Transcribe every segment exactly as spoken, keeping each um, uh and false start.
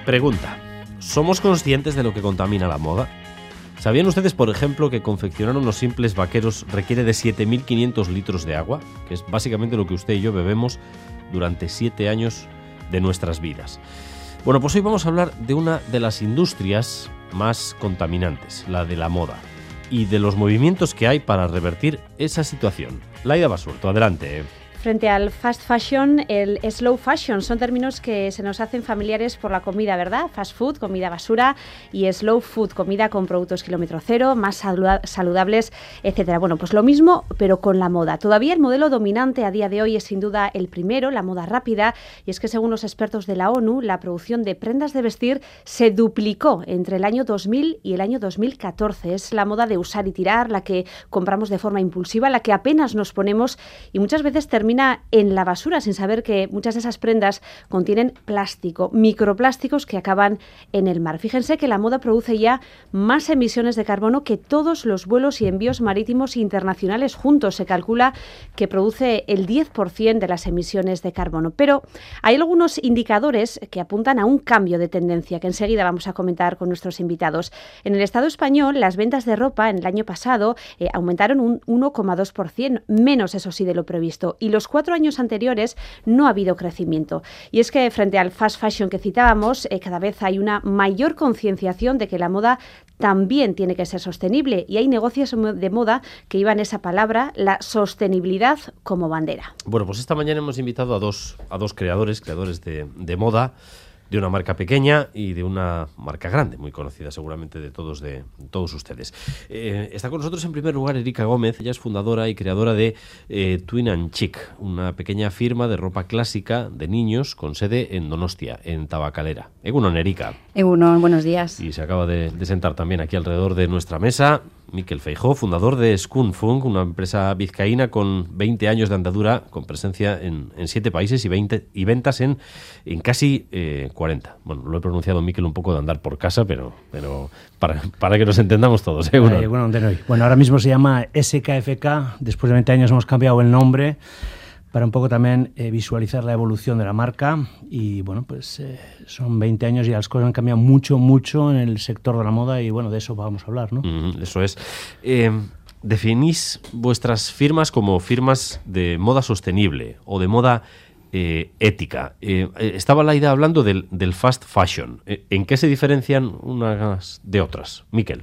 Pregunta. ¿Somos conscientes de lo que contamina la moda? ¿Sabían ustedes, por ejemplo, que confeccionar unos simples vaqueros requiere de siete mil quinientos litros de agua? Que es básicamente lo que usted y yo bebemos durante siete años de nuestras vidas. Bueno, pues hoy vamos a hablar de una de las industrias más contaminantes, la de la moda, y de los movimientos que hay para revertir esa situación. Laida Basurto, adelante. Frente al fast fashion, el slow fashion son términos que se nos hacen familiares por la comida, ¿verdad? Fast food, comida basura, y slow food, comida con productos kilómetro cero, más saludables, etcétera. Bueno, pues lo mismo, pero con la moda. Todavía el modelo dominante a día de hoy es sin duda el primero, la moda rápida, y es que según los expertos de la ONU, la producción de prendas de vestir se duplicó entre el año dos mil y el año dos mil catorce. Es la moda de usar y tirar, la que compramos de forma impulsiva, la que apenas nos ponemos y muchas veces termina en la basura sin saber que muchas de esas prendas contienen plástico, microplásticos que acaban en el mar. Fíjense que la moda produce ya más emisiones de carbono que todos los vuelos y envíos marítimos internacionales juntos. Se calcula que produce el diez por ciento de las emisiones de carbono. Pero hay algunos indicadores que apuntan a un cambio de tendencia que enseguida vamos a comentar con nuestros invitados. En el Estado español, las ventas de ropa en el año pasado eh, aumentaron un uno coma dos por ciento, menos eso sí de lo previsto. Y los cuatro años anteriores no ha habido crecimiento. Y es que frente al fast fashion que citábamos, eh, cada vez hay una mayor concienciación de que la moda también tiene que ser sostenible, y hay negocios de moda que llevan esa palabra, la sostenibilidad, como bandera. Bueno, pues esta mañana hemos invitado a dos, a dos creadores, creadores de, de moda, de una marca pequeña y de una marca grande, muy conocida seguramente de todos de todos ustedes. Eh, está con nosotros en primer lugar Erika Gómez. Ella es fundadora y creadora de eh, Twin and Chic, una pequeña firma de ropa clásica de niños con sede en Donostia, en Tabacalera. Egunon, Erika. Egunon, buenos días. Y se acaba de, de sentar también aquí alrededor de nuestra mesa Mikel Feijóo, fundador de Schoonfunk, una empresa vizcaína con veinte años de andadura, con presencia en, en siete países y, veinte, y ventas en, en casi eh, cuarenta. Bueno, lo he pronunciado, Mikel, un poco de andar por casa, pero, pero para, para que nos entendamos todos. ¿eh? Bueno, bueno, bueno, ahora mismo se llama S K F K. Después de veinte años hemos cambiado el nombre para un poco también eh, visualizar la evolución de la marca. Y bueno, pues eh, son veinte años y las cosas han cambiado mucho, mucho en el sector de la moda, y bueno, de eso vamos a hablar, ¿no? Mm, eso es. Eh, definís vuestras firmas como firmas de moda sostenible o de moda eh, ética. Eh, estaba Laida hablando del, del fast fashion. Eh, ¿En qué se diferencian unas de otras? Mikel.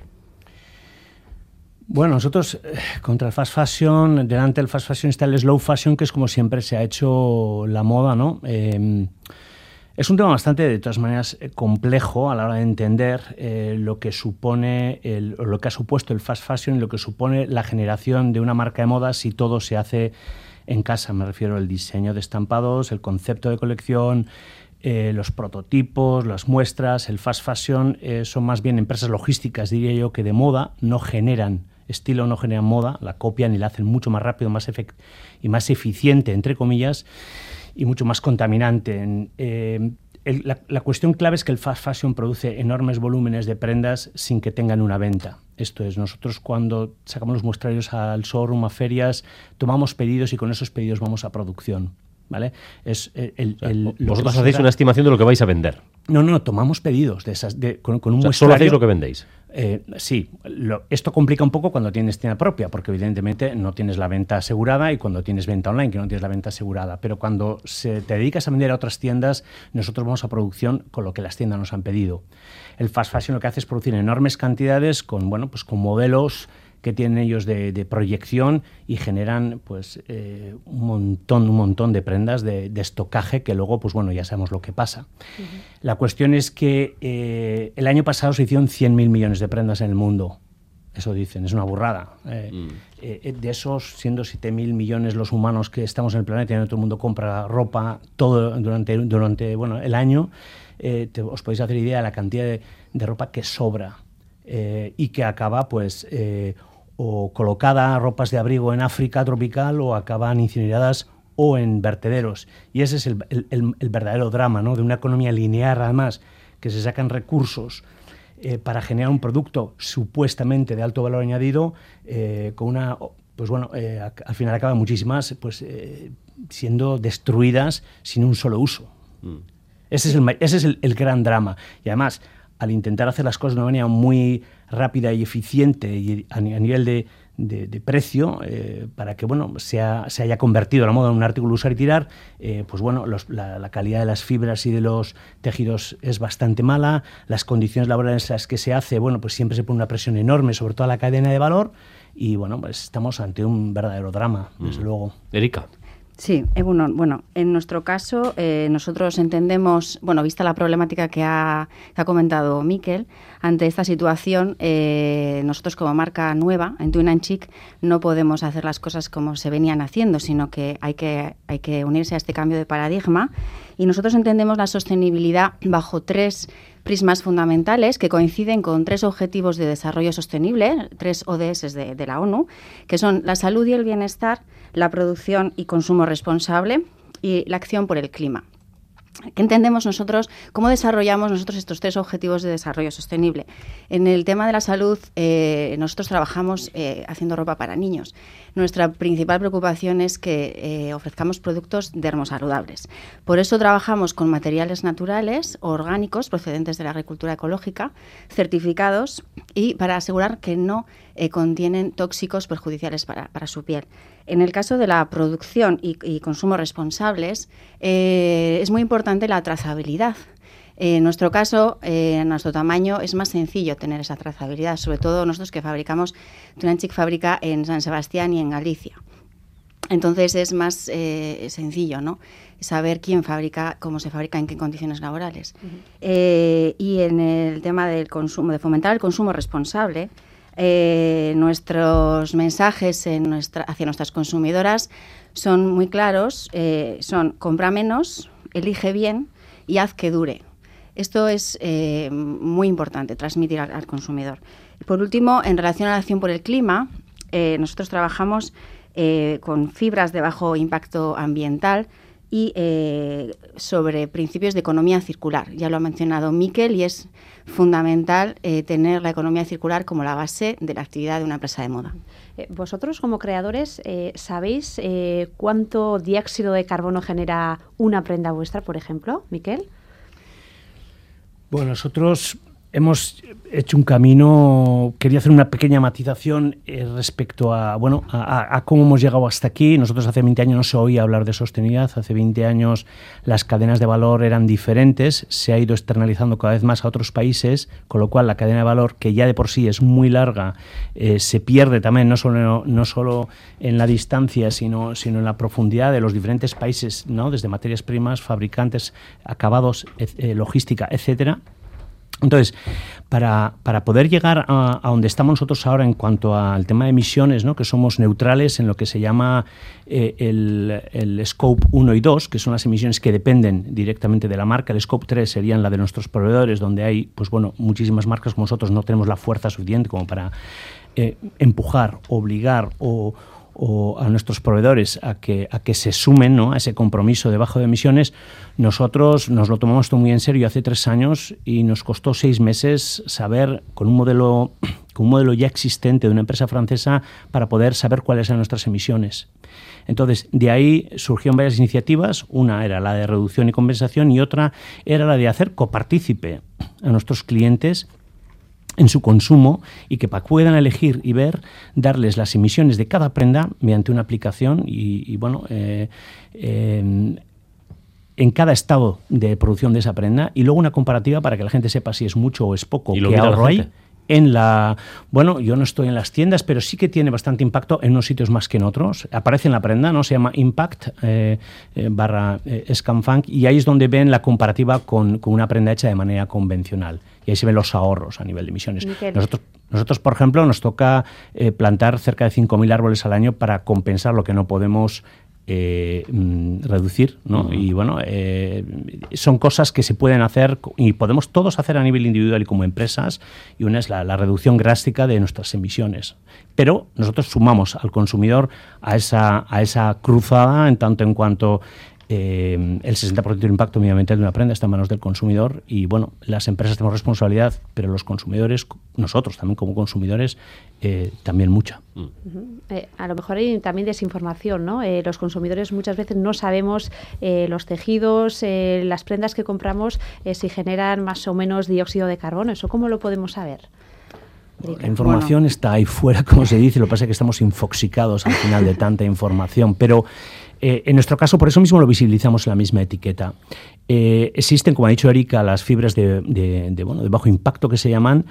Bueno, nosotros eh, contra el fast fashion, delante del fast fashion está el slow fashion, que es como siempre se ha hecho la moda, ¿no? Eh, es un tema bastante, de todas maneras, eh, complejo a la hora de entender eh, lo que supone, el, lo que ha supuesto el fast fashion y lo que supone la generación de una marca de moda si todo se hace en casa. Me refiero al diseño de estampados, el concepto de colección, eh, los prototipos, las muestras. El fast fashion eh, son más bien empresas logísticas, diría yo, que de moda, no generan estilo, no generan moda, la copian y la hacen mucho más rápido, más efect- y más eficiente, entre comillas, y mucho más contaminante. Eh, el, la, la cuestión clave es que el fast fashion produce enormes volúmenes de prendas sin que tengan una venta. Esto es, nosotros cuando sacamos los muestrarios al showroom, a ferias, tomamos pedidos y con esos pedidos vamos a producción, ¿vale? Es el, el, o sea, el, vosotros hacéis una estimación de lo que vais a vender. No, no, tomamos pedidos de esas, de, con, con un o sea, muestrario. ¿Solo hacéis lo que vendéis? Eh, sí, lo, esto complica un poco cuando tienes tienda propia, porque evidentemente no tienes la venta asegurada, y cuando tienes venta online, que no tienes la venta asegurada. Pero cuando se, te dedicas a vender a otras tiendas, nosotros vamos a producción con lo que las tiendas nos han pedido. El fast fashion lo que hace es producir enormes cantidades con, bueno, pues con modelos que tienen ellos de, de proyección, y generan pues eh, un montón un montón de prendas de, de estocaje que luego pues bueno ya sabemos lo que pasa. Uh-huh. La cuestión es que eh, el año pasado se hicieron cien mil millones de prendas en el mundo. Eso dicen, es una burrada. Eh, mm. eh, de esos, siendo siete mil millones los humanos que estamos en el planeta y en todo el mundo compra ropa todo durante, durante bueno, el año, eh, te, os podéis hacer idea de la cantidad de, de ropa que sobra eh, y que acaba pues eh, o colocada ropas de abrigo en África tropical, o acaban incineradas o en vertederos. Y ese es el, el, el, el verdadero drama, ¿no? De una economía lineal, además, que se sacan recursos eh, para generar un producto supuestamente de alto valor añadido, eh, con una, pues bueno, eh, al final acaban muchísimas pues eh, siendo destruidas sin un solo uso. Mm. Ese es el, ese es el, el gran drama. Y además, al intentar hacer las cosas de una manera muy rápida y eficiente y a, a nivel de, de, de precio, eh, para que bueno sea, se haya convertido la moda en un artículo usar y tirar, eh, pues bueno, los, la, la calidad de las fibras y de los tejidos es bastante mala, las condiciones laborales en las que se hace, bueno, pues siempre se pone una presión enorme sobre toda la cadena de valor y bueno, pues estamos ante un verdadero drama, desde mm. luego. Erika. Sí, eh, bueno, bueno, en nuestro caso eh, nosotros entendemos, bueno, vista la problemática que ha, que ha comentado Miquel, ante esta situación, eh, nosotros como marca nueva en Twin and Chic no podemos hacer las cosas como se venían haciendo, sino que hay que, hay que unirse a este cambio de paradigma y nosotros entendemos la sostenibilidad bajo tres prismas fundamentales que coinciden con tres objetivos de desarrollo sostenible, tres O D S de, de la ONU, que son la salud y el bienestar, la producción y consumo responsable y la acción por el clima. ¿Qué entendemos nosotros? ¿Cómo desarrollamos nosotros estos tres objetivos de desarrollo sostenible? En el tema de la salud, eh, nosotros trabajamos eh, haciendo ropa para niños. Nuestra principal preocupación es que eh, ofrezcamos productos dermosaludables. Por eso trabajamos con materiales naturales, orgánicos, procedentes de la agricultura ecológica, certificados y para asegurar que no eh, contienen tóxicos perjudiciales para, para su piel. En el caso de la producción y, y consumo responsables, eh, es muy importante la trazabilidad. Eh, en nuestro caso, eh, en nuestro tamaño, es más sencillo tener esa trazabilidad, sobre todo nosotros que fabricamos, Twin and Chic fabrica en San Sebastián y en Galicia. Entonces es más eh, sencillo, ¿no?, saber quién fabrica, cómo se fabrica, en qué condiciones laborales. Uh-huh. Eh, y en el tema del consumo, de fomentar el consumo responsable, Eh, nuestros mensajes en nuestra, hacia nuestras consumidoras son muy claros, eh, son compra menos, elige bien y haz que dure. Esto es eh, muy importante, transmitir al, al consumidor. Y por último, en relación a la acción por el clima, eh, nosotros trabajamos eh, con fibras de bajo impacto ambiental y eh, sobre principios de economía circular. Ya lo ha mencionado Miquel y es fundamental eh, tener la economía circular como la base de la actividad de una empresa de moda. Eh, vosotros como creadores, eh, ¿sabéis eh, cuánto dióxido de carbono genera una prenda vuestra, por ejemplo, Miquel? Bueno, nosotros hemos hecho un camino, quería hacer una pequeña matización eh, respecto a, bueno, a, a cómo hemos llegado hasta aquí. Nosotros hace veinte años no se oía hablar de sostenibilidad, hace veinte años las cadenas de valor eran diferentes, se ha ido externalizando cada vez más a otros países, con lo cual la cadena de valor, que ya de por sí es muy larga, eh, se pierde también, no solo, no solo en la distancia, sino, sino en la profundidad de los diferentes países, ¿no?, desde materias primas, fabricantes, acabados, eh, logística, etcétera. Entonces, para, para poder llegar a, a donde estamos nosotros ahora en cuanto al tema de emisiones, ¿no?, que somos neutrales en lo que se llama eh, el, el Scope uno y dos, que son las emisiones que dependen directamente de la marca. El Scope tres serían la de nuestros proveedores, donde hay, pues bueno, muchísimas marcas como nosotros no tenemos la fuerza suficiente como para eh, empujar, obligar o o a nuestros proveedores a que, a que se sumen, ¿no?, a ese compromiso de bajo de emisiones. Nosotros nos lo tomamos esto muy en serio hace tres años y nos costó seis meses saber, con un modelo, con un modelo ya existente de una empresa francesa, para poder saber cuáles eran nuestras emisiones. Entonces, de ahí surgieron varias iniciativas. Una era la de reducción y compensación y otra era la de hacer copartícipe a nuestros clientes en su consumo y que para puedan elegir y ver, darles las emisiones de cada prenda mediante una aplicación y, y bueno, eh, eh, en cada estado de producción de esa prenda y luego una comparativa para que la gente sepa si es mucho o es poco, qué ahorro hay. En la, bueno, yo no estoy en las tiendas, pero sí que tiene bastante impacto en unos sitios más que en otros. Aparece en la prenda, ¿no? Se llama Impact eh, eh, barra eh, Scanfunk y ahí es donde ven la comparativa con, con una prenda hecha de manera convencional. Y ahí se ven los ahorros a nivel de emisiones. Nosotros, nosotros, por ejemplo, nos toca eh, plantar cerca de cinco mil árboles al año para compensar lo que no podemos Eh, reducir, ¿no? Uh-huh. Y bueno, eh, son cosas que se pueden hacer y podemos todos hacer a nivel individual y como empresas, y una es la, la reducción drástica de nuestras emisiones. Pero nosotros sumamos al consumidor a esa, a esa cruzada en tanto en cuanto Eh, el sesenta por ciento del impacto medioambiental de una prenda está en manos del consumidor y, bueno, las empresas tenemos responsabilidad, pero los consumidores, nosotros también como consumidores, eh, también mucha. Uh-huh. Eh, a lo mejor hay también desinformación, ¿no? Eh, los consumidores muchas veces no sabemos eh, los tejidos, eh, las prendas que compramos, eh, si generan más o menos dióxido de carbono. ¿Eso cómo lo podemos saber? La información bueno. está ahí fuera, como se dice, lo que pasa es que estamos infoxicados al final de tanta información, pero eh, en nuestro caso por eso mismo lo visibilizamos en la misma etiqueta. Eh, existen, como ha dicho Erika, las fibras de, de, de, bueno, de bajo impacto que se llaman,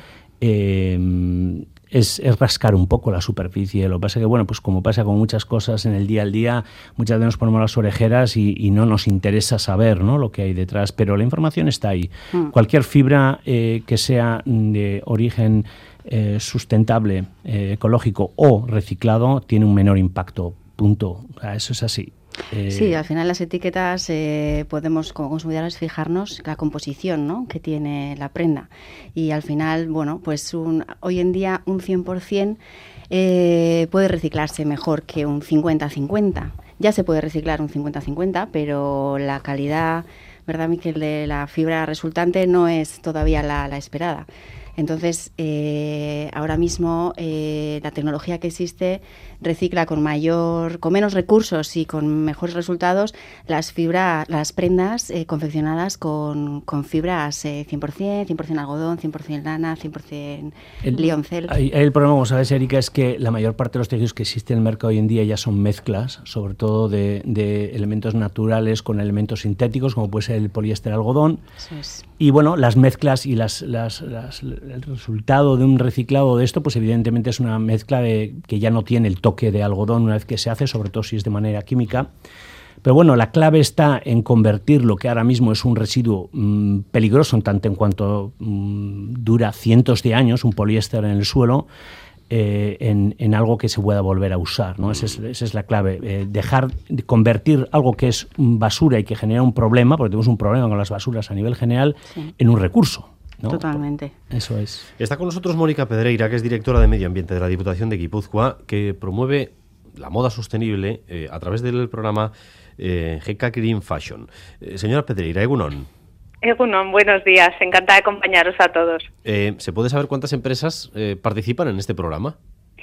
eh, es, es rascar un poco la superficie. Lo que pasa es que, bueno, pues como pasa con muchas cosas en el día al día, muchas veces nos ponemos las orejeras y, y no nos interesa saber, ¿no?, lo que hay detrás, pero la información está ahí. Mm. Cualquier fibra eh, que sea de origen Eh, sustentable, eh, ecológico o reciclado tiene un menor impacto, punto. O sea, eso es así. Eh... Sí, al final las etiquetas eh, podemos como consumidores fijarnos la composición, ¿no?, que tiene la prenda y al final, bueno, pues un, hoy en día un cien por ciento eh, puede reciclarse mejor que un cincuenta cincuenta. Ya se puede reciclar un cincuenta cincuenta, pero la calidad, ¿verdad, Miquel?, de la fibra resultante no es todavía la, la esperada. Entonces, eh, ahora mismo eh, la tecnología que existe recicla con mayor, con menos recursos y con mejores resultados las fibras, las prendas eh, confeccionadas con, con fibras eh, cien por ciento, cien por ciento algodón, cien por ciento lana, cien por ciento lioncel. El, el problema, como sabes, Erika, es que la mayor parte de los tejidos que existen en el mercado hoy en día ya son mezclas, sobre todo de, de elementos naturales con elementos sintéticos, como puede ser el poliéster algodón. Eso es. Y bueno, las mezclas y las, las, las, el resultado de un reciclado de esto, pues evidentemente es una mezcla de, que ya no tiene el toque de algodón una vez que se hace, sobre todo si es de manera química. Pero bueno, la clave está en convertir lo que ahora mismo es un residuo mmm, peligroso, en tanto en cuanto mmm, dura cientos de años, un poliéster en el suelo, eh, en, en algo que se pueda volver a usar, ¿no? Esa es, esa es la clave. Eh, dejar de convertir algo que es basura y que genera un problema, porque tenemos un problema con las basuras a nivel general, sí, en un recurso, ¿no? Totalmente. Eso es. Está con nosotros Mónica Pedreira, que es directora de Medio Ambiente de la Diputación de Guipúzcoa, que promueve la moda sostenible eh, a través del programa eh, G K Green Fashion. Eh, señora Pedreira, egunon. Egunon, buenos días. Encantada de acompañaros a todos. Eh, ¿Se puede saber cuántas empresas eh, participan en este programa?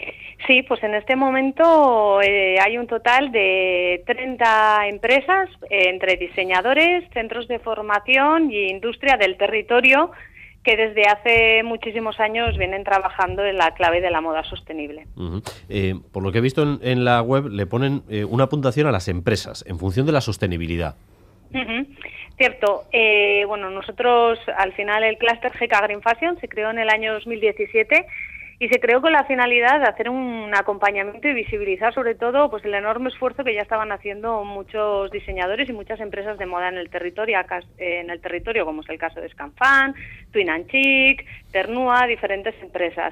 Sí, pues en este momento eh, hay un total de treinta empresas eh, entre diseñadores, centros de formación y industria del territorio que desde hace muchísimos años vienen trabajando en la clave de la moda sostenible. Uh-huh. Eh, por lo que he visto en, en la web, le ponen eh, una puntuación a las empresas en función de la sostenibilidad. Uh-huh. Cierto. Eh, bueno, nosotros, al final, el clúster G K Green Fashion se creó en el año dos mil diecisiete y se creó con la finalidad de hacer un acompañamiento y visibilizar sobre todo pues el enorme esfuerzo que ya estaban haciendo muchos diseñadores y muchas empresas de moda en el territorio, en el territorio como es el caso de Scanfan, Twin and Chic, Ternua, diferentes empresas.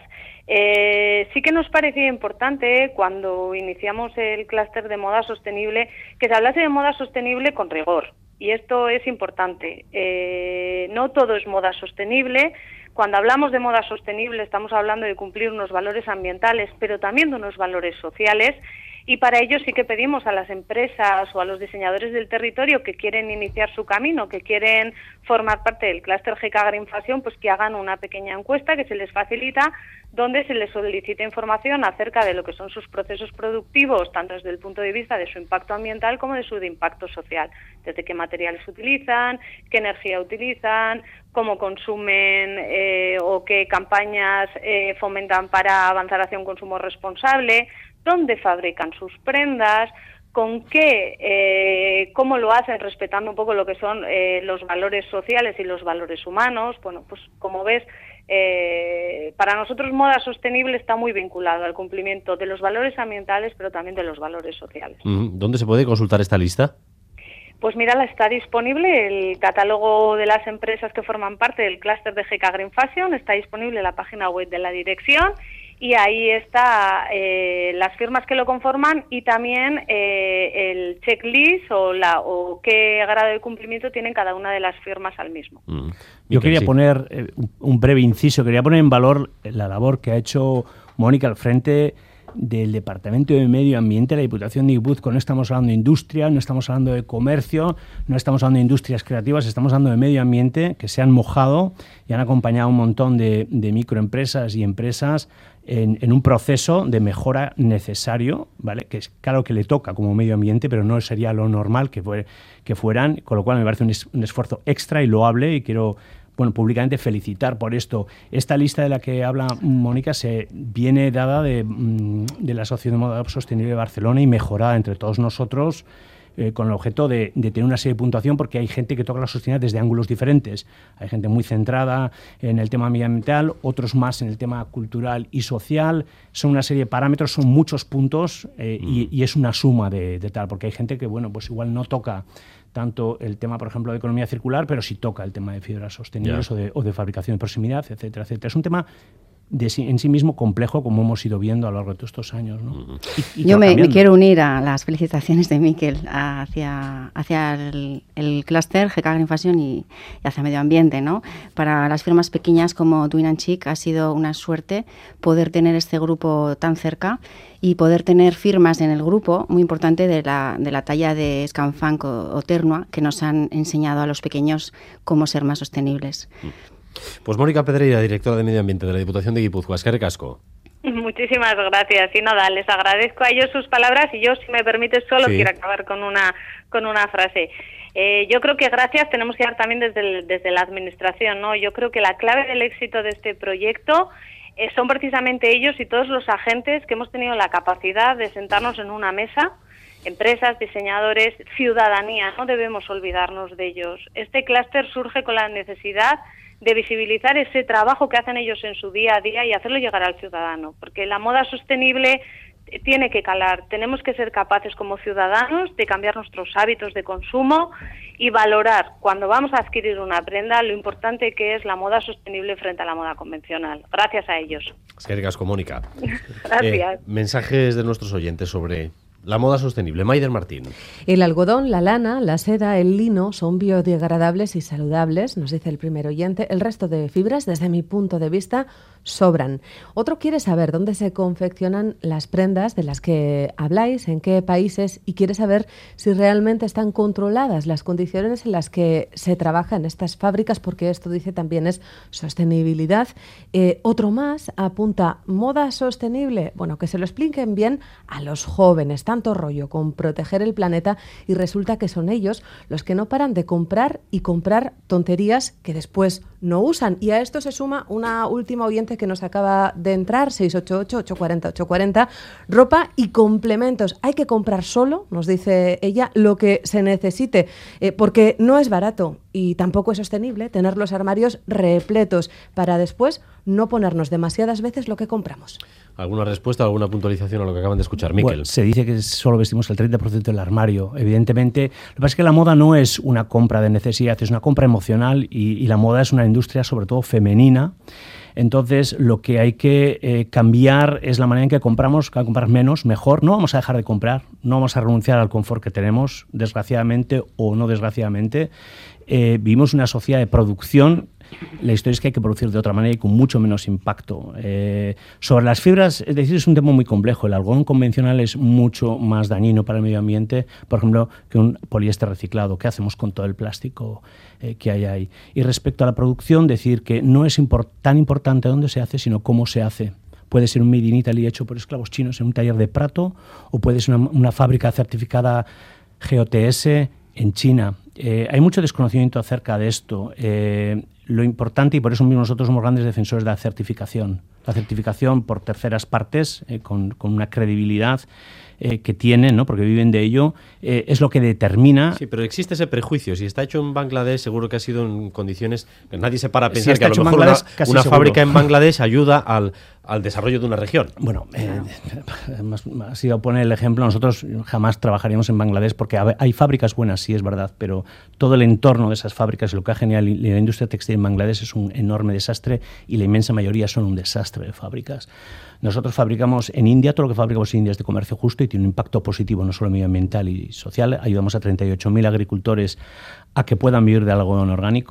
Eh, sí que nos parecía importante cuando iniciamos el clúster de moda sostenible que se hablase de moda sostenible con rigor. Y esto es importante. Eh, no todo es moda sostenible. Cuando hablamos de moda sostenible estamos hablando de cumplir unos valores ambientales, pero también de unos valores sociales. Y para ello sí que pedimos a las empresas o a los diseñadores del territorio que quieren iniciar su camino, que quieren formar parte del clúster G K Green Fashion, pues que hagan una pequeña encuesta que se les facilita, donde se les solicita información acerca de lo que son sus procesos productivos, tanto desde el punto de vista de su impacto ambiental como de su de impacto social, desde qué materiales utilizan, qué energía utilizan, cómo consumen eh, o qué campañas eh, fomentan para avanzar hacia un consumo responsable, dónde fabrican sus prendas, con qué, eh, cómo lo hacen respetando un poco lo que son eh, los valores sociales y los valores humanos. Bueno, pues como ves, eh, para nosotros moda sostenible está muy vinculado al cumplimiento de los valores ambientales, pero también de los valores sociales. ¿Dónde se puede consultar esta lista? Pues mira, está disponible el catálogo de las empresas que forman parte del clúster de G K Green Fashion, está disponible en la página web de la dirección y ahí está eh, las firmas que lo conforman y también eh, el checklist o, la, o qué grado de cumplimiento tienen cada una de las firmas al mismo. Mm. Yo quería sí. poner eh, un breve inciso, quería poner en valor la labor que ha hecho Mónica al frente del Departamento de Medio Ambiente, la Diputación de Guipúzcoa. No estamos hablando de industria, no estamos hablando de comercio, no estamos hablando de industrias creativas, estamos hablando de medio ambiente, que se han mojado y han acompañado un montón de, de microempresas y empresas en, en un proceso de mejora necesario, ¿vale? Que es claro que le toca como medio ambiente, pero no sería lo normal que, fue, que fueran, con lo cual me parece un, es, un esfuerzo extra y loable, y quiero... bueno, públicamente felicitar por esto. Esta lista de la que habla Mónica se viene dada de, de la Asociación de Moda Sostenible de Barcelona y mejorada entre todos nosotros eh, con el objeto de, de tener una serie de puntuación, porque hay gente que toca la sostenibilidad desde ángulos diferentes. Hay gente muy centrada en el tema medioambiental, otros más en el tema cultural y social. Son una serie de parámetros, son muchos puntos eh, mm. y, y es una suma de, de tal, porque hay gente que, bueno, pues igual no toca tanto el tema, por ejemplo, de economía circular, pero sí toca el tema de fibras sostenibles yeah. o, de, o de fabricación de proximidad, etcétera, etcétera. Es un tema de sí, en sí mismo complejo, como hemos ido viendo a lo largo de todos estos años, ¿no? Y, y Yo me, me quiero unir a las felicitaciones de Miquel hacia, hacia el, el clúster G K Green Fashion y, y hacia medio ambiente, ¿no? Para las firmas pequeñas como Twin and Chic ha sido una suerte poder tener este grupo tan cerca y poder tener firmas en el grupo muy importante de la, de la talla de Scanfunk o, o Ternua, que nos han enseñado a los pequeños cómo ser más sostenibles. Pues Mónica Pedreira, directora de Medio Ambiente de la Diputación de Guipúzcoa. Eskerrik asko. Muchísimas gracias. Y nada, les agradezco a ellos sus palabras, y yo, si me permites, solo sí. quiero acabar con una con una frase. Eh, yo creo que gracias tenemos que dar también desde, el, desde la administración, ¿no? Yo creo que la clave del éxito de este proyecto eh, son precisamente ellos y todos los agentes que hemos tenido la capacidad de sentarnos en una mesa. Empresas, diseñadores, ciudadanía, no debemos olvidarnos de ellos. Este clúster surge con la necesidad de visibilizar ese trabajo que hacen ellos en su día a día y hacerlo llegar al ciudadano, porque la moda sostenible tiene que calar. Tenemos que ser capaces como ciudadanos de cambiar nuestros hábitos de consumo y valorar, cuando vamos a adquirir una prenda, lo importante que es la moda sostenible frente a la moda convencional. Gracias a ellos. Eskerrik asko, Mónica. Gracias. Eh, mensajes de nuestros oyentes sobre la moda sostenible. Maider Martín. El algodón, la lana, la seda, el lino son biodegradables y saludables, nos dice el primer oyente. El resto de fibras, desde mi punto de vista, sobran. Otro quiere saber dónde se confeccionan las prendas de las que habláis, en qué países, y quiere saber si realmente están controladas las condiciones en las que se trabaja en estas fábricas, porque esto, dice, también es sostenibilidad. Eh, otro más apunta, moda sostenible. Bueno, que se lo expliquen bien a los jóvenes. Tanto rollo con proteger el planeta, y resulta que son ellos los que no paran de comprar y comprar tonterías que después no usan. Y a esto se suma una última oyente que nos acaba de entrar, seis ocho ocho, ocho cuatro cero, ocho cuatro cero, ropa y complementos. Hay que comprar solo, nos dice ella, lo que se necesite, eh, porque no es barato y tampoco es sostenible tener los armarios repletos para después no ponernos demasiadas veces lo que compramos. ¿Alguna respuesta, alguna puntualización a lo que acaban de escuchar, Miquel? Bueno, se dice que solo vestimos el treinta por ciento del armario. Evidentemente, lo que pasa es que la moda no es una compra de necesidad, es una compra emocional, y, y la moda es una industria sobre todo femenina. Entonces, lo que hay que eh, cambiar es la manera en que compramos, que comprar menos, mejor. No vamos a dejar de comprar, no vamos a renunciar al confort que tenemos, desgraciadamente o no desgraciadamente. Eh, vivimos una sociedad de producción. La historia es que hay que producir de otra manera y con mucho menos impacto. Eh, sobre las fibras, es decir, es un tema muy complejo. El algodón convencional es mucho más dañino para el medio ambiente, por ejemplo, que un poliéster reciclado. ¿Qué hacemos con todo el plástico eh, que hay ahí? Y respecto a la producción, decir que no es import- tan importante dónde se hace, sino cómo se hace. Puede ser un Made in Italy hecho por esclavos chinos en un taller de Prato, o puede ser una, una fábrica certificada G O T S en China. Eh, hay mucho desconocimiento acerca de esto. Eh, lo importante, y por eso mismo nosotros somos grandes defensores de la certificación. La certificación por terceras partes, eh, con, con una credibilidad eh, que tienen, ¿no? Porque viven de ello, eh, es lo que determina... Sí, pero existe ese prejuicio. Si está hecho en Bangladesh, seguro que ha sido en condiciones... Nadie se para a pensar si que a lo mejor una, una fábrica en Bangladesh ayuda al, al desarrollo de una región. Bueno, eh, ha sido poner el ejemplo. Nosotros jamás trabajaríamos en Bangladesh porque hay fábricas buenas, sí, es verdad, pero todo el entorno de esas fábricas, lo que ha generado la industria textil en Bangladesh es un enorme desastre, y la inmensa mayoría son un desastre de fábricas. Nosotros fabricamos en India, todo lo que fabricamos en India es de comercio justo y tiene un impacto positivo, no solo medioambiental y social. Ayudamos a treinta y ocho mil agricultores a que puedan vivir de algodón orgánico.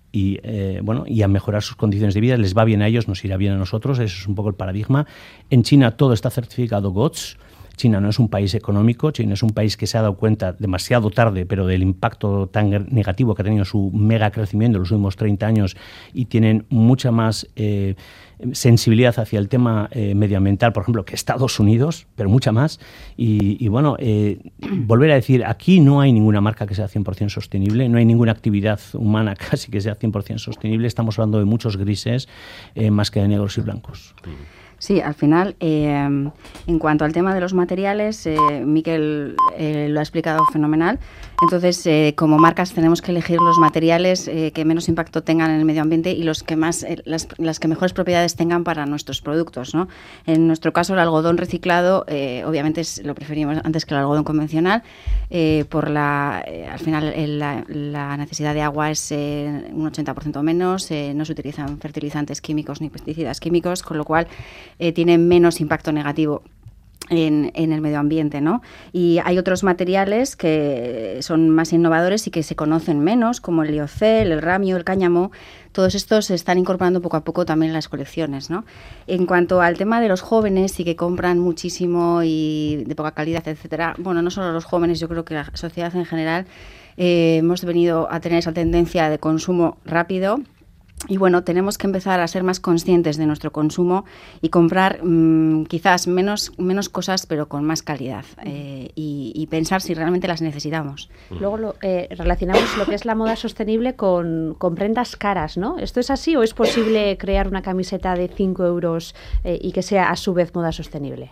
y, eh, bueno, y a mejorar sus condiciones de vida. Les va bien a ellos, nos irá bien a nosotros. Eso es un poco el paradigma. En China todo está certificado G O T S. China no es un país económico, China es un país que se ha dado cuenta demasiado tarde, pero del impacto tan negativo que ha tenido su mega crecimiento en los últimos treinta años, y tienen mucha más eh, sensibilidad hacia el tema eh, medioambiental, por ejemplo, que Estados Unidos, pero mucha más. Y, y bueno, eh, volver a decir, aquí no hay ninguna marca que sea cien por ciento sostenible, no hay ninguna actividad humana casi que sea cien por ciento sostenible. Estamos hablando de muchos grises eh, más que de negros y blancos. Sí, al final, eh, en cuanto al tema de los materiales, eh, Miquel eh, lo ha explicado fenomenal. Entonces, eh, como marcas tenemos que elegir los materiales eh, que menos impacto tengan en el medio ambiente y los que más, eh, las, las que mejores propiedades tengan para nuestros productos, ¿no? En nuestro caso, el algodón reciclado, eh, obviamente es, lo preferimos antes que el algodón convencional, eh, por la, eh, al final el, la, la necesidad de agua es eh, un ochenta por ciento menos, eh, no se utilizan fertilizantes químicos ni pesticidas químicos, con lo cual eh, tiene menos impacto negativo En, en el medio ambiente, ¿no? Y hay otros materiales que son más innovadores y que se conocen menos, como el liocel, el ramio, el cáñamo. Todos estos se están incorporando poco a poco también en las colecciones, ¿no? En cuanto al tema de los jóvenes y que compran muchísimo y de poca calidad, etcétera, bueno, no solo los jóvenes, yo creo que la sociedad en general eh, hemos venido a tener esa tendencia de consumo rápido. Y bueno, tenemos que empezar a ser más conscientes de nuestro consumo y comprar mmm, quizás menos, menos cosas, pero con más calidad, eh, y, y pensar si realmente las necesitamos. Luego lo, eh, relacionamos lo que es la moda sostenible con, con prendas caras, ¿no? ¿Esto es así o es posible crear una camiseta de cinco euros eh, y que sea a su vez moda sostenible?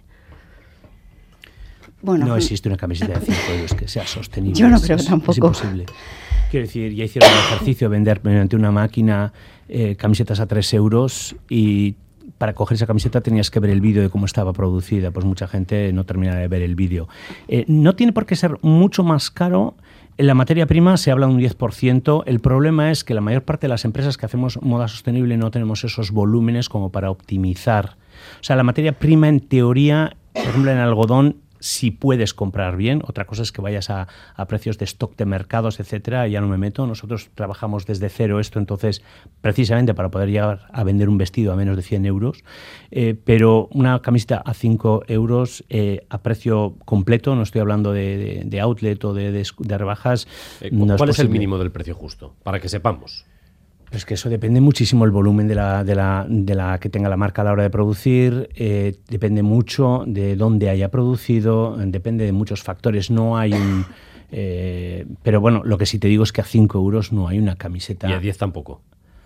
Bueno, no existe una camiseta de cinco euros que sea sostenible. Yo no creo es, tampoco. Es imposible. Quiero decir, ya hicieron el ejercicio de vender mediante una máquina eh, camisetas a tres euros y para coger esa camiseta tenías que ver el vídeo de cómo estaba producida. Pues mucha gente no termina de ver el vídeo. Eh, no tiene por qué ser mucho más caro. En la materia prima se habla de un diez por ciento. El problema es que la mayor parte de las empresas que hacemos moda sostenible no tenemos esos volúmenes como para optimizar. O sea, la materia prima en teoría, por ejemplo en algodón, si puedes comprar bien. Otra cosa es que vayas a, a precios de stock de mercados, etcétera, ya no me meto. Nosotros trabajamos desde cero esto, entonces, precisamente para poder llegar a vender un vestido a menos de cien euros. Eh, pero una camiseta a cinco euros eh, a precio completo, no estoy hablando de, de, de outlet o de, de, de rebajas. Eh, ¿Cuál no es, es el mínimo del precio justo? Para que sepamos. Pues que eso depende muchísimo el volumen de la, de la, de la que tenga la marca a la hora de producir, eh, depende mucho de dónde haya producido, depende de muchos factores. No hay un... Eh, pero bueno, lo que sí te digo es que a cinco euros no hay una camiseta. Y a diez tampoco.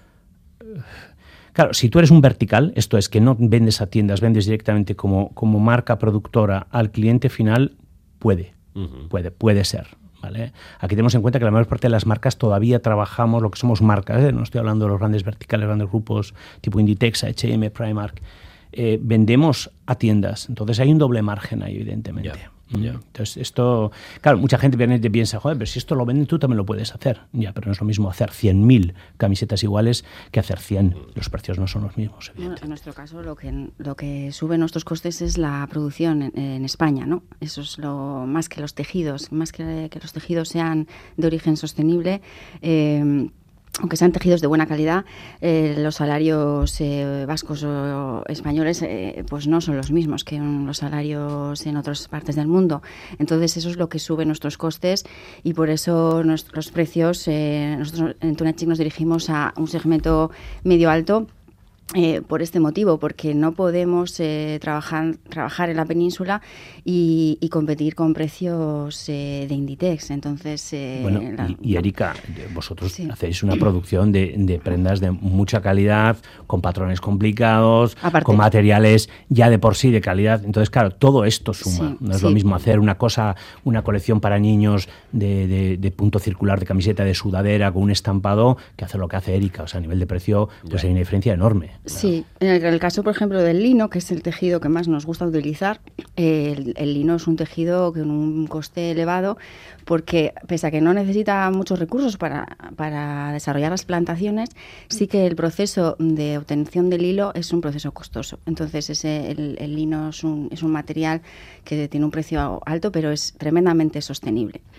Claro, si tú eres un vertical, esto es que no vendes a tiendas, vendes directamente como, como marca productora al cliente final, puede, uh-huh. puede, puede ser. ¿Vale? Aquí tenemos en cuenta que la mayor parte de las marcas todavía trabajamos lo que somos marcas, ¿eh? No estoy hablando de los grandes verticales, grandes grupos tipo Inditex, H y M, Primark. Eh, vendemos a tiendas, entonces hay un doble margen ahí, evidentemente. Yeah. Yeah. Entonces esto, claro, mucha gente piensa, joder, pero si esto lo venden tú también lo puedes hacer. Ya, pero no es lo mismo hacer cien mil camisetas iguales que hacer cien. Los precios no son los mismos, bueno, en nuestro caso lo que lo que sube nuestros costes es la producción en, en España, ¿no? Eso es lo más que los tejidos, más que, que los tejidos sean de origen sostenible. Eh, aunque sean tejidos de buena calidad, eh, los salarios eh, vascos o españoles eh, pues no son los mismos que los salarios en otras partes del mundo. Entonces eso es lo que sube nuestros costes y por eso nuestros precios, eh, nosotros en Tunechic nos dirigimos a un segmento medio alto. Eh, por este motivo, porque no podemos eh, trabajar, trabajar en la península y, y competir con precios eh, de Inditex. Entonces, eh, bueno, la, y, y Erika, vosotros sí. hacéis una producción de, de prendas de mucha calidad, con patrones complicados, Aparte, con materiales ya de por sí de calidad. Entonces, claro, todo esto suma. Sí, no es sí. lo mismo hacer una cosa, una colección para niños de, de, de punto circular, de camiseta, de sudadera, con un estampado, que hacer lo que hace Erika. O sea, a nivel de precio, pues ya. hay una diferencia enorme. Sí, en el, en el caso, por ejemplo, del lino, que es el tejido que más nos gusta utilizar, eh, el, el lino es un tejido con un coste elevado porque, pese a que no necesita muchos recursos para, para desarrollar las plantaciones, sí que el proceso de obtención del hilo es un proceso costoso. Entonces, ese, el, el lino es un, es un material que tiene un precio alto, pero es tremendamente sostenible.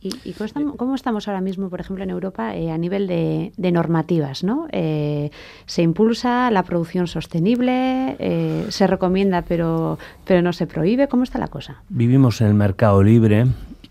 ¿Y, y cómo, estamos, cómo estamos ahora mismo, por ejemplo, en Europa eh, a nivel de, de normativas, ¿no? Eh, se impulsa la producción sostenible, eh, se recomienda pero, pero no se prohíbe. ¿Cómo está la cosa? Vivimos en el mercado libre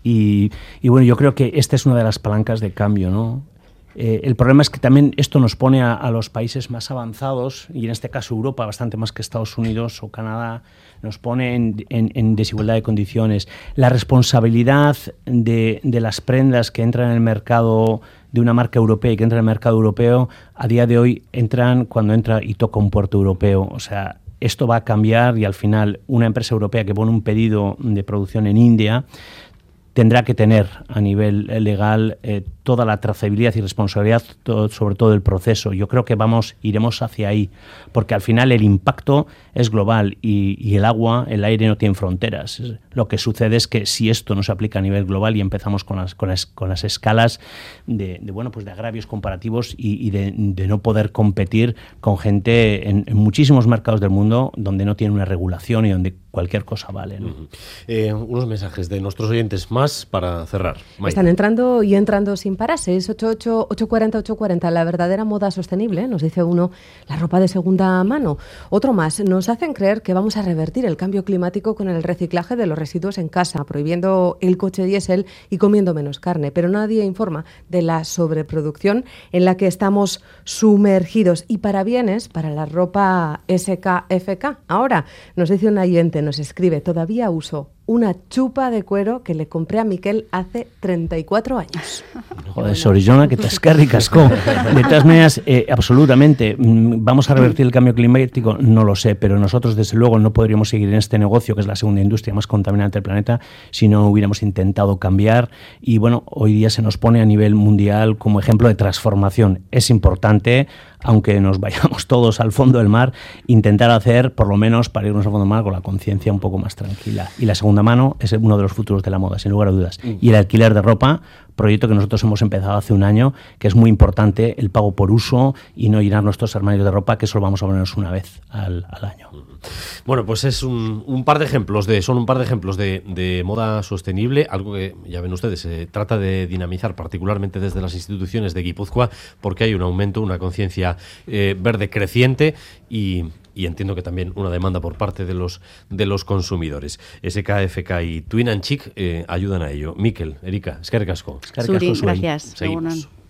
y, y bueno, yo creo que esta es una de las palancas de cambio, ¿no? Eh, el problema es que también esto nos pone a, a los países más avanzados, y en este caso Europa, bastante más que Estados Unidos o Canadá, nos pone en, en, en desigualdad de condiciones. La responsabilidad de, de las prendas que entran en el mercado de una marca europea y que entran en el mercado europeo, a día de hoy entran cuando entra y toca un puerto europeo. O sea, esto va a cambiar y al final una empresa europea que pone un pedido de producción en India tendrá que tener a nivel legal eh, toda la trazabilidad y responsabilidad todo, sobre todo el proceso. Yo creo que vamos iremos hacia ahí, porque al final el impacto es global y, y el agua, el aire no tiene fronteras. Lo que sucede es que si esto no se aplica a nivel global y empezamos con las, con las, con las escalas de, de, bueno, pues de agravios comparativos y, y de, de no poder competir con gente en, en muchísimos mercados del mundo donde no tiene una regulación y donde cualquier cosa vale, ¿no? Uh-huh. eh, unos mensajes de nuestros oyentes más para cerrar. Maite. Están entrando y entrando sin parar. seis ocho ocho, ocho cuatro cero, ocho cuatro cero. La verdadera moda sostenible, nos dice uno, la ropa de segunda mano. Otro más, nos hacen creer que vamos a revertir el cambio climático con el reciclaje de los residuos en casa, prohibiendo el coche diésel y comiendo menos carne. Pero nadie informa de la sobreproducción en la que estamos sumergidos. Y para bienes, para la ropa S K F K. Ahora, nos dice un oyente, nos escribe, todavía uso una chupa de cuero que le compré a Miquel hace treinta y cuatro años. Joder, Sorillona, que te escarri cascó. De todas maneras, eh, absolutamente, ¿vamos a revertir el cambio climático? No lo sé, pero nosotros, desde luego, no podríamos seguir en este negocio, que es la segunda industria más contaminante del planeta, si no hubiéramos intentado cambiar. Y bueno, hoy día se nos pone a nivel mundial como ejemplo de transformación. Es importante, aunque nos vayamos todos al fondo del mar, intentar hacer, por lo menos, para irnos al fondo del mar con la conciencia un poco más tranquila. Y la segunda mano es uno de los futuros de la moda, sin lugar a dudas. Y el alquiler de ropa, proyecto que nosotros hemos empezado hace un año, que es muy importante, el pago por uso y no llenar nuestros armarios de ropa, que solo vamos a ponernos una vez al, al año. Bueno, pues es un, un par de ejemplos de, son un par de ejemplos de, de moda sostenible, algo que, ya ven ustedes, se trata de dinamizar particularmente desde las instituciones de Guipúzcoa, porque hay un aumento, una conciencia eh, verde creciente y... y entiendo que también una demanda por parte de los de los consumidores. S K F K y Twin and Chic eh, ayudan a ello. Miquel, Erika, eskerrik asko. Zuri, gracias. Seguimos.